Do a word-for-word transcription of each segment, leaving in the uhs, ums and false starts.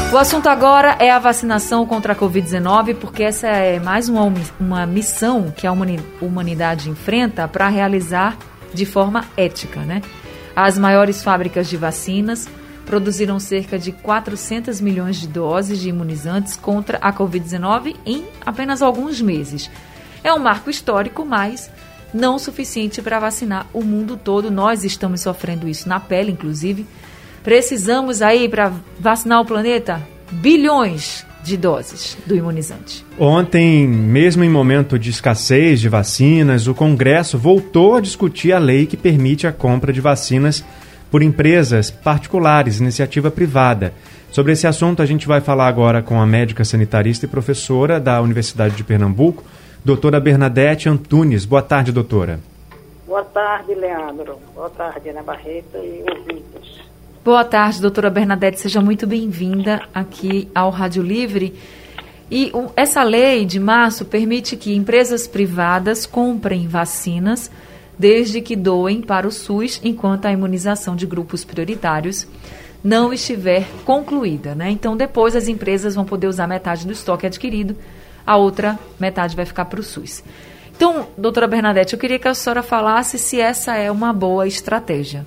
O assunto agora é a vacinação contra a covid dezenove, porque essa é mais uma, uma missão que a humanidade enfrenta para realizar de forma ética, né? As maiores fábricas de vacinas produziram cerca de quatrocentos milhões de doses de imunizantes contra a covid dezenove em apenas alguns meses. É um marco histórico, mas não o suficiente para vacinar o mundo todo. Nós estamos sofrendo isso na pele, inclusive. Precisamos aí, para vacinar o planeta, bilhões de doses do imunizante. Ontem, mesmo em momento de escassez de vacinas, o Congresso voltou a discutir a lei que permite a compra de vacinas por empresas particulares, iniciativa privada. Sobre esse assunto, a gente vai falar agora com a médica sanitarista e professora da Universidade de Pernambuco, doutora Bernadette Antunes. Boa tarde, doutora. Boa tarde, Leandro. Boa tarde, Ana Barreto e ouvintes. Boa tarde, doutora Bernadette. Seja muito bem-vinda aqui ao Rádio Livre. E um, essa lei de março permite que empresas privadas comprem vacinas desde que doem para o SUS, enquanto a imunização de grupos prioritários não estiver concluída, né? Então, depois as empresas vão poder usar metade do estoque adquirido, a outra metade vai ficar para o SUS. Então, doutora Bernadette, eu queria que a senhora falasse se essa é uma boa estratégia.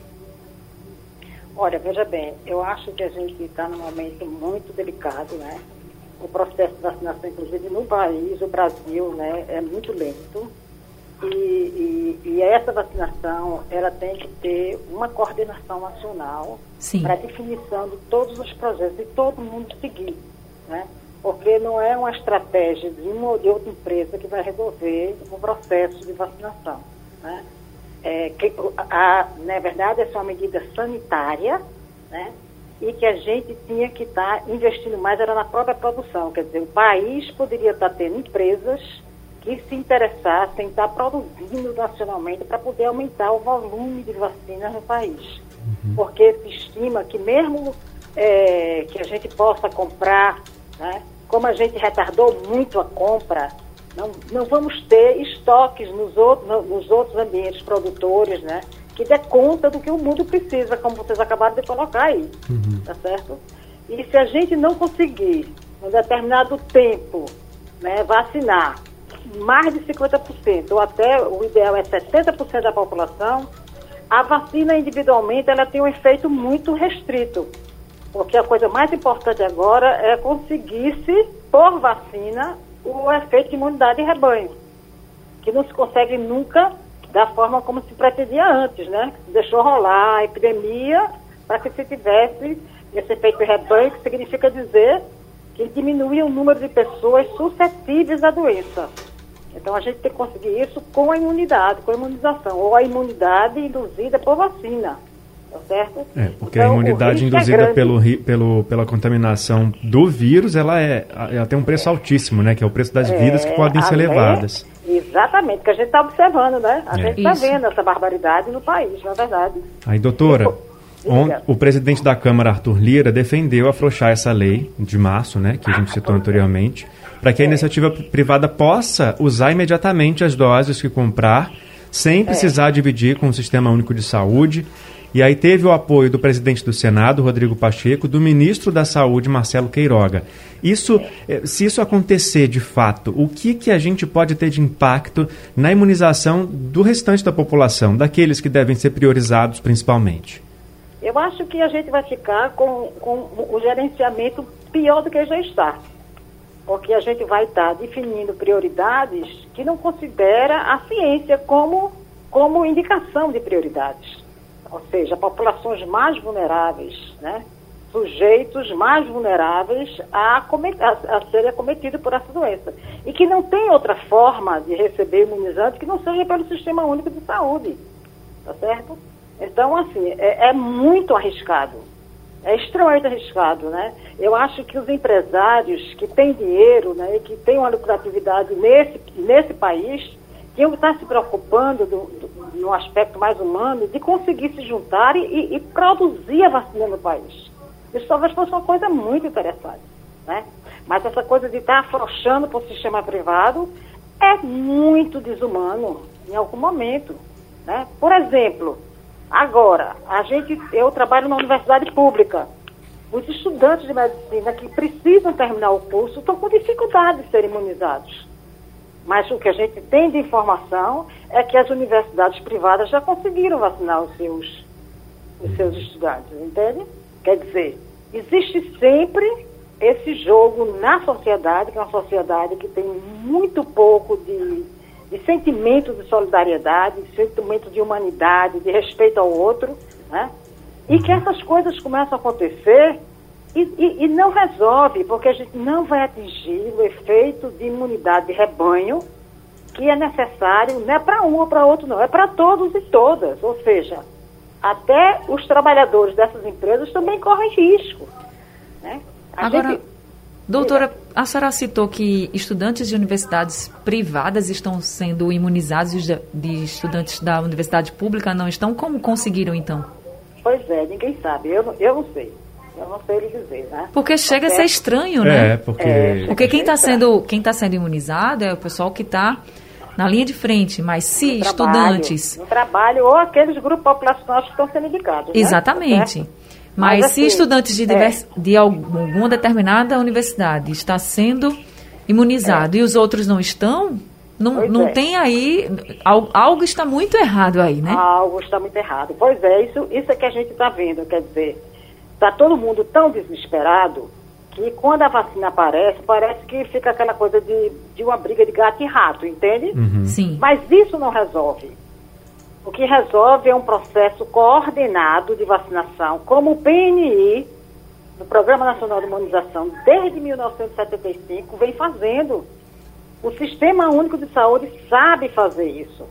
Olha, veja bem, eu acho que a gente está num momento muito delicado, né? O processo de vacinação, inclusive no país, o Brasil, né, é muito lento. E, e, e essa vacinação, ela tem que ter uma coordenação nacional para a definição de todos os projetos e todo mundo seguir, né? Porque não é uma estratégia de uma ou de outra empresa que vai resolver o processo de vacinação, né? É, que, a, na verdade, essa é uma medida sanitária, né? E que a gente tinha que estar tá investindo mais era na própria produção. Quer dizer, o país poderia estar tá tendo empresas que se interessassem em estar tá produzindo nacionalmente para poder aumentar o volume de vacinas no país. Uhum. Porque se estima que mesmo é, que a gente possa comprar, né? Como a gente retardou muito a compra, Não, não vamos ter estoques nos outros, nos outros ambientes produtores, né, que dê conta do que o mundo precisa, como vocês acabaram de colocar aí, uhum. Tá certo? E se a gente não conseguir, em um determinado tempo, né, vacinar mais de cinquenta por cento, ou até o ideal é setenta por cento da população, a vacina individualmente ela tem um efeito muito restrito, porque a coisa mais importante agora é conseguir-se, por vacina, o efeito de imunidade de rebanho, que não se consegue nunca da forma como se pretendia antes, né? Se deixou rolar a epidemia para que se tivesse esse efeito de rebanho, que significa dizer que diminui o número de pessoas suscetíveis à doença. Então, a gente tem que conseguir isso com a imunidade, com a imunização, ou a imunidade induzida por vacina. Tá certo? É, porque então, a imunidade induzida é pelo, pelo, pela contaminação do vírus, ela, é, ela tem um preço altíssimo, né? Que é o preço das vidas é, que podem ser levadas. Exatamente, que a gente está observando, né? A é. gente está vendo essa barbaridade no país, na verdade. Aí, doutora, on, o presidente da Câmara, Arthur Lira, defendeu afrouxar essa lei de março, né? Que a gente citou anteriormente, para que a é. iniciativa privada possa usar imediatamente as doses que comprar, sem precisar é. dividir com o Sistema Único de Saúde. E aí teve o apoio do presidente do Senado, Rodrigo Pacheco, do ministro da Saúde, Marcelo Queiroga. Isso, se isso acontecer de fato, o que, que a gente pode ter de impacto na imunização do restante da população, daqueles que devem ser priorizados principalmente? Eu acho que a gente vai ficar com, com o gerenciamento pior do que já está. Porque a gente vai estar definindo prioridades que não considera a ciência como, como indicação de prioridades. Ou seja, populações mais vulneráveis, né? Sujeitos mais vulneráveis a, comet- a, a serem acometidos por essa doença. E que não tem outra forma de receber imunizante que não seja pelo Sistema Único de Saúde. Tá certo? Então, assim, é, é muito arriscado. É extremamente arriscado, né? Eu acho que os empresários que têm dinheiro, né, e que têm uma lucratividade nesse, nesse país, tinham que estar se preocupando do, do, no aspecto mais humano de conseguir se juntar e, e produzir a vacina no país. Isso talvez fosse uma coisa muito interessante, né? Mas essa coisa de estar afrouxando para o sistema privado é muito desumano em algum momento, né? Por exemplo, agora, a gente, eu trabalho na universidade pública os estudantes de medicina que precisam terminar o curso estão com dificuldade de serem imunizados. Mas o que a gente tem de informação é que as universidades privadas já conseguiram vacinar os seus, os seus estudantes, entende? Quer dizer, existe sempre esse jogo na sociedade, que é uma sociedade que tem muito pouco de, de sentimento de solidariedade, de sentimento de humanidade, de respeito ao outro, né? E que essas coisas começam a acontecer e, e, e não resolve, porque a gente não vai atingir o efeito de imunidade de rebanho que é necessário, não é para um ou para outro, não, é para todos e todas. Ou seja, até os trabalhadores dessas empresas também correm risco, né? A Agora, gente... doutora, a senhora citou que estudantes de universidades privadas estão sendo imunizados e de estudantes da universidade pública não estão. Como conseguiram, então? Pois é, ninguém sabe. Eu, não- eu não sei. Eu não sei lhe dizer, né? Porque chega a Porque- ser estranho, né? É, porque... É, Porque quem está sendo, quem tá sendo imunizado é o pessoal que está na linha de frente, mas se No trabalho, estudantes... No trabalho, ou aqueles grupos populacionais que estão sendo indicados, né? Exatamente. Certo? Mas, Mas, se assim, estudantes de, divers, de alguma determinada universidade está sendo imunizado e os outros não estão, não, Pois não é. tem aí... al- Algo está muito errado aí, né? Algo está muito errado. Pois é, isso, isso é que a gente está vendo. Quer dizer, está todo mundo tão desesperado que quando a vacina aparece, parece que fica aquela coisa de, de uma briga de gato e rato, entende? Uhum. Sim. Mas isso não resolve. O que resolve é um processo coordenado de vacinação, como o P N I, o Programa Nacional de Imunização, desde mil novecentos e setenta e cinco, vem fazendo. O Sistema Único de Saúde sabe fazer isso.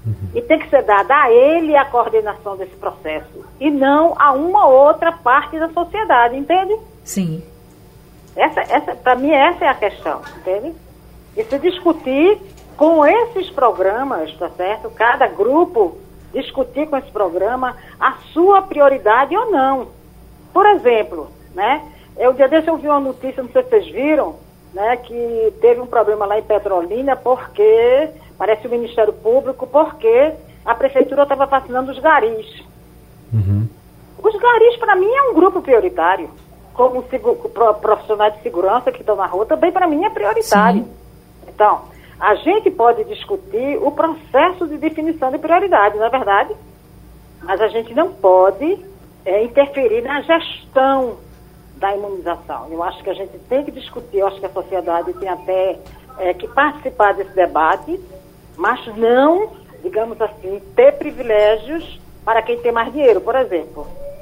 E tem que ser dada a ele a coordenação desse processo, e não a uma outra parte da sociedade, entende? Sim. Essa, essa, para mim, essa é a questão, entende? E se discutir com esses programas, tá certo? Cada grupo discutir com esse programa a sua prioridade ou não. Por exemplo, né? Eu, dia desse eu vi uma notícia, não sei se vocês viram, né? Que teve um problema lá em Petrolina porque, parece o Ministério Público, porque a Prefeitura estava vacinando os garis. Uhum. Os garis, para mim, é um grupo prioritário. Como segu- pro- profissionais de segurança que estão na rua, também para mim é prioritário. Sim. Então, a gente pode discutir o processo de definição de prioridade, não é verdade? Mas a gente não pode é, interferir na gestão da imunização. Eu acho que a gente tem que discutir, eu acho que a sociedade tem até é, que participar desse debate, mas não, digamos assim, ter privilégios para quem tem mais dinheiro, por exemplo.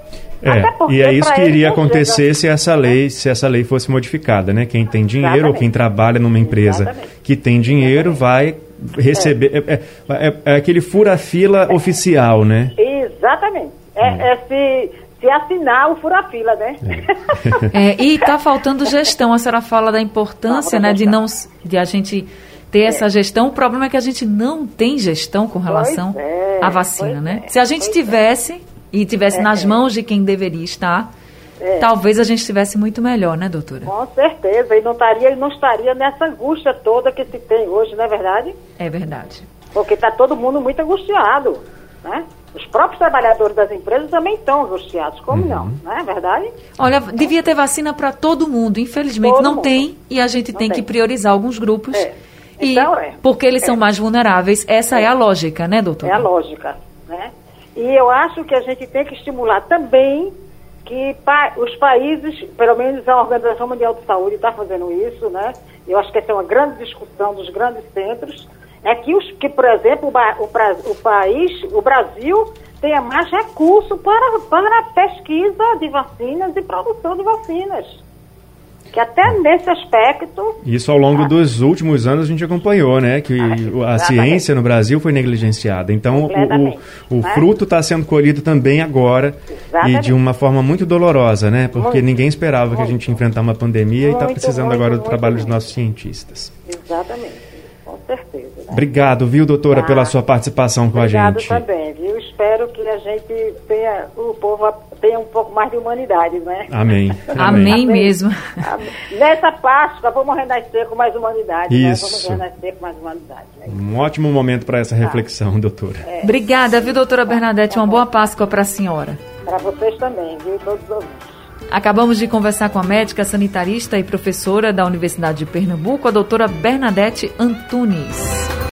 Até É, porque e é isso pra que eles iria não acontecer chega- se essa lei, se essa lei fosse modificada, né? Quem tem dinheiro ou Exatamente. quem trabalha numa empresa Exatamente. que tem dinheiro vai receber... É, é- é- é aquele fura-fila oficial, né? Exatamente. É, é se, se assinar o fura-fila, né? É, e está faltando gestão. A senhora fala da importância, Não, né, de, gestão. não, s- de a gente ter essa gestão. O problema é que a gente não tem gestão com relação Pois é, à vacina, pois né? é, Se a gente pois tivesse e tivesse É, nas é. mãos de quem deveria estar, É. talvez a gente estivesse muito melhor, né, doutora? Com certeza. E não estaria, não estaria nessa angústia toda que se tem hoje, não é verdade? É verdade. Porque está todo mundo muito angustiado, né? Os próprios trabalhadores das empresas também estão angustiados, como não, não é verdade? Olha, devia ter vacina para todo mundo. Infelizmente Todo não mundo. tem e a gente Não tem, tem. que priorizar alguns grupos. É. E Então, é. porque eles É. são mais vulneráveis. Essa é, a lógica, né, doutora? É a lógica, né? E eu acho que a gente tem que estimular também que pa- os países, pelo menos a Organização Mundial de Saúde está fazendo isso, né? Eu acho que essa é uma grande discussão dos grandes centros, é que, os, que por exemplo, o, ba- o, pra- o país, o Brasil, tenha mais recurso para, para a pesquisa de vacinas e produção de vacinas. Que até nesse aspecto... Isso ao longo dos últimos anos a gente acompanhou, né? Que a exatamente. ciência no Brasil foi negligenciada. Então, o, Completamente, o, o né? fruto está sendo colhido também agora e Exatamente. de uma forma muito dolorosa, né? Porque Muito, ninguém esperava que a muito. gente ia enfrentar uma pandemia e está Muito, precisando muito, agora do muito, trabalho dos muito. nossos cientistas. Exatamente, com certeza. Né? Obrigado, viu, doutora, Tá. pela sua participação com Obrigado a gente. também, viu? Espero que a gente tenha, o povo tenha um pouco mais de humanidade, né? Amém. Amém mesmo. Amém. Nessa Páscoa, vamos renascer com mais humanidade, Isso. né? Vamos renascer com mais humanidade. Né? Um ótimo momento para essa Tá. reflexão, doutora. É. Obrigada, viu, doutora Bernadette? Uma boa Páscoa para a senhora. Para vocês também, viu? Todos os ouvintes. Acabamos de conversar com a médica sanitarista e professora da Universidade de Pernambuco, a doutora Bernadette Antunes.